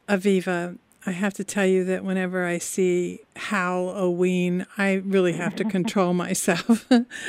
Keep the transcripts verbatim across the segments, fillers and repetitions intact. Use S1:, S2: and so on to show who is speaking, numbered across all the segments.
S1: Aviva, I have to tell you that whenever I see Halloween, I really have to control myself.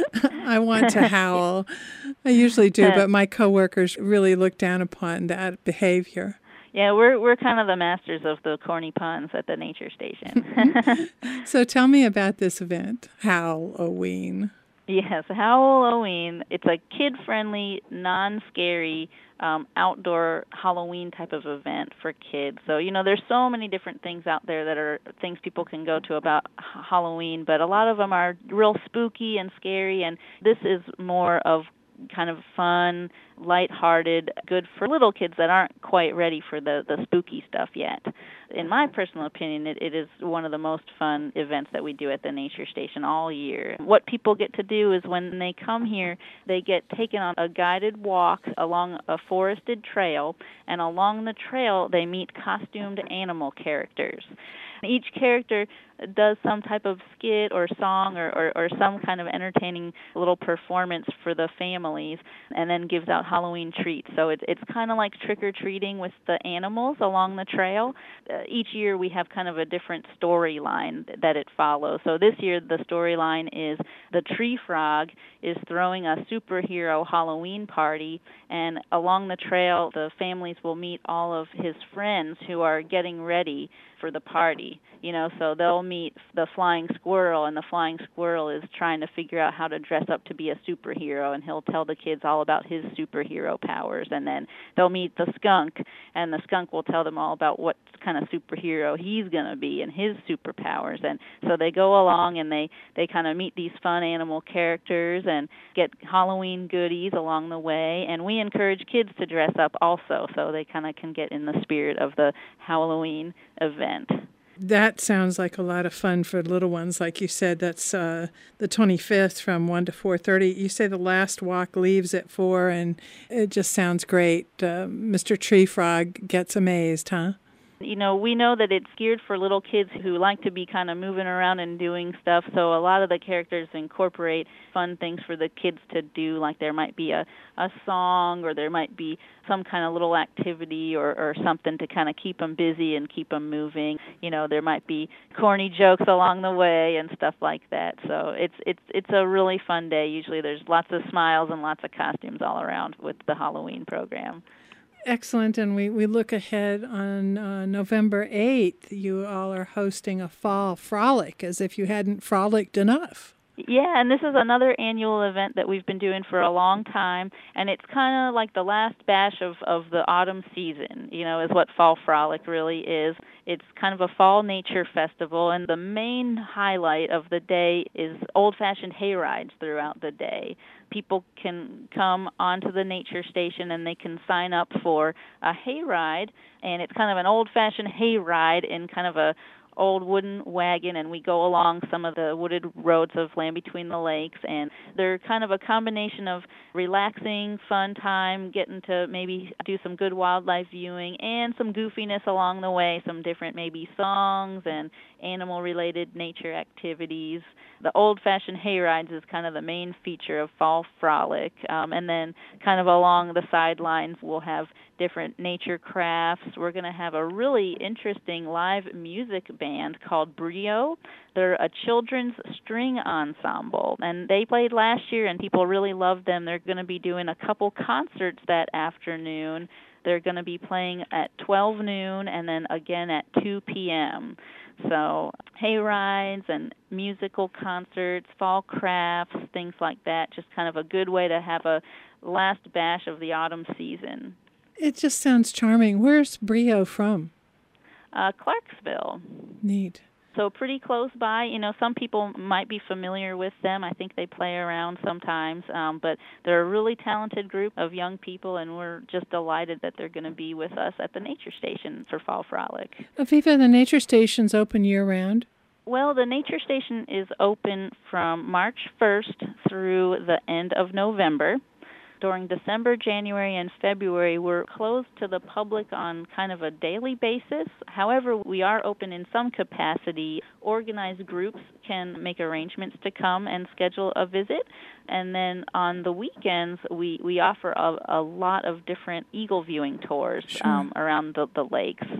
S1: I want to howl. I usually do, but my coworkers really look down upon that behavior.
S2: Yeah, we're we're kind of the masters of the corny puns at the nature station.
S1: So tell me about this event, Halloween.
S2: Yes, Halloween. It's a kid-friendly, non-scary, um, outdoor Halloween type of event for kids. So, you know, there's so many different things out there that are things people can go to about Halloween, but a lot of them are real spooky and scary, and this is more of kind of fun, lighthearted, good for little kids that aren't quite ready for the, the spooky stuff yet. In my personal opinion, it, it is one of the most fun events that we do at the Nature Station all year. What people get to do is when they come here, they get taken on a guided walk along a forested trail, and along the trail they meet costumed animal characters. Each character does some type of skit or song or, or, or some kind of entertaining little performance for the families, and then gives out Halloween treats. So it's it's kind of like trick-or-treating with the animals along the trail. Uh, each year we have kind of a different storyline that it follows. So this year the storyline is the tree frog is throwing a superhero Halloween party, and along the trail the families will meet all of his friends who are getting ready for the party. You know, so they'll meet the flying squirrel, and the flying squirrel is trying to figure out how to dress up to be a superhero, and he'll tell the kids all about his superhero powers. And then they'll meet the skunk, and the skunk will tell them all about what kind of superhero he's going to be and his superpowers. And so they go along and they, they kind of meet these fun animal characters and get Halloween goodies along the way. And we encourage kids to dress up also, so they kind of can get in the spirit of the Halloween event.
S1: That sounds like a lot of fun for little ones. Like you said, that's uh, the twenty-fifth from one to four thirty. You say the last walk leaves at four, and it just sounds great. Uh, Mister Tree Frog gets amazed, huh?
S2: You know, we know that it's geared for little kids who like to be kind of moving around and doing stuff, so a lot of the characters incorporate fun things for the kids to do, like there might be a, a song, or there might be some kind of little activity or, or something to kind of keep them busy and keep them moving. You know, there might be corny jokes along the way and stuff like that. So it's it's it's a really fun day. Usually there's lots of smiles and lots of costumes all around with the Halloween program.
S1: Excellent, and we, we look ahead on uh, November eighth. You all are hosting a fall frolic, as if you hadn't frolicked enough.
S2: Yeah, and this is another annual event that we've been doing for a long time, and it's kind of like the last bash of, of the autumn season, you know, is what Fall Frolic really is. It's kind of a fall nature festival, and the main highlight of the day is old-fashioned hay rides throughout the day. People can come onto the nature station and they can sign up for a hay ride, and it's kind of an old-fashioned hay ride in kind of a old wooden wagon, and we go along some of the wooded roads of Land Between the Lakes, and they're kind of a combination of relaxing, fun time, getting to maybe do some good wildlife viewing, and some goofiness along the way, some different maybe songs and animal-related nature activities. The old-fashioned hay rides is kind of the main feature of Fall Frolic, um, and then kind of along the sidelines we'll have different nature crafts. We're going to have a really interesting live music band called Brio. They're a children's string ensemble, and they played last year, and people really loved them. They're going to be doing a couple concerts that afternoon. They're going to be playing at twelve noon and then again at two p.m. So hay rides and musical concerts, fall crafts, things like that, just kind of a good way to have a last bash of the autumn season.
S1: It just sounds charming. Where's Brio from?
S2: Uh, Clarksville.
S1: Neat.
S2: So pretty close by. You know, some people might be familiar with them. I think they play around sometimes. Um, but they're a really talented group of young people, and we're just delighted that they're going to be with us at the Nature Station for Fall Frolic.
S1: Aviva, the Nature Station's open year-round?
S2: Well, the Nature Station is open from March first through the end of November. During December, January, and February, we're closed to the public on kind of a daily basis. However, we are open in some capacity. Organized groups can make arrangements to come and schedule a visit. And then on the weekends, we, we offer a, a lot of different eagle viewing tours
S1: Sure.
S2: um, around the, the lakes.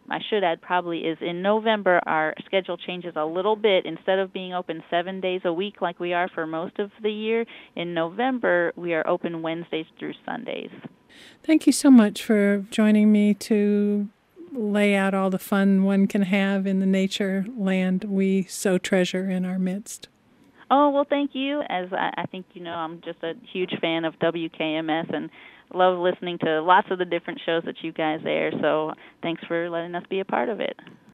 S2: I should add probably is in November our schedule changes a little bit. Instead of being open seven days a week like we are for most of the year, in November we are open Wednesdays through Sundays.
S1: Thank you so much for joining me to lay out all the fun one can have in the nature land we so treasure in our midst.
S2: Oh, well, thank you. As I, I think you know, I'm just a huge fan of W K M S and love listening to lots of the different shows that you guys air. So thanks for letting us be a part of it.